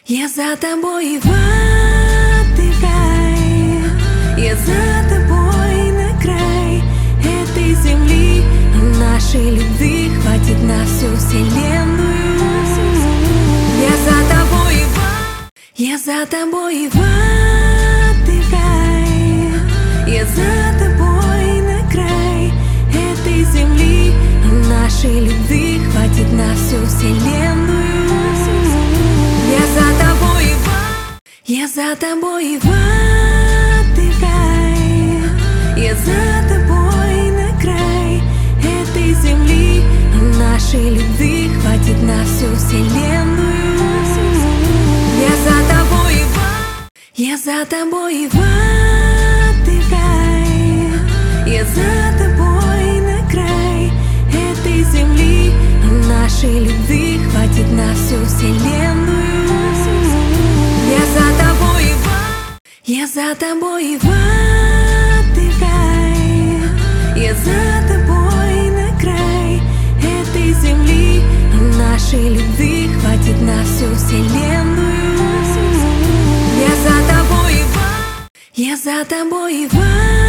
Я за тобой в ад и в рай, я за тобой на край этой земли. Нашей любви хватит на всю вселенную. Я за тобой в ад, я за тобой в ад и в рай, я за тобой на край этой земли. Нашей любви хватит на всю вселенную. Я за тобой в ад и в рай, я за тобой на край этой земли. Нашей любви хватит на всю вселенную. Я за тобой в ад, я за тобой в ад и в рай, я за тобой на край этой земли. Нашей любви хватит на всю вселенную. Я за тобой в ад и в рай, я за тобой на край этой земли. Нашей любви хватит на всю вселенную. Я за тобой в ад, я за тобой в ад.